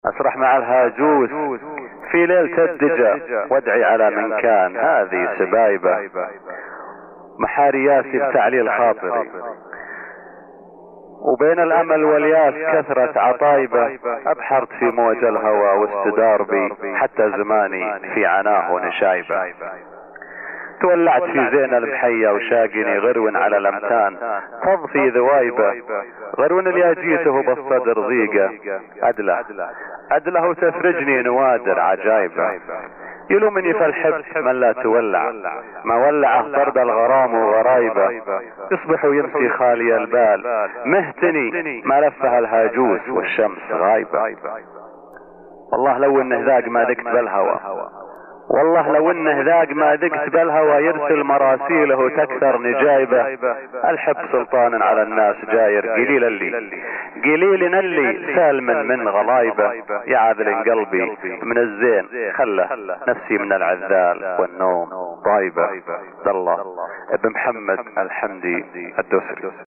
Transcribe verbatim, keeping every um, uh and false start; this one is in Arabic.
اسرح مع الهاجوس في ليلة الدجى وادعي على من كان. هذه سبايبة محاري ياسي بتعليل خاطري، وبين الامل والياس كثرة عطايبة. ابحرت في موج الهوى واستدار بي حتى زماني في عناه ونشايبة. تولعت في زين المحية وشاقني غرو على الامتان تضفي ذوايبة. غرون اللي جيته بالصدر ضيقة أدله أدله وتفرجني نوادر عجايبة. يلومني فالحب من لا تولع ما ولعه طرد الغرام وغرايبة. يصبح ويمسي خالي البال مهتني ما لفها الهاجوس والشمس غايبة. والله لو انه ذاق ما ذقت بالهوى، والله لو انه ذاق ما ذقت بالهوى يرسل مراسيله تكثر نجايبه. الحب سلطان على الناس جاير قليل اللي قليل اللي سالم من غلايبه. يا عاذل قلبي من الزين خله نفسي من العذال والنوم طايبه. الله ابن محمد الحمدي الدوسري.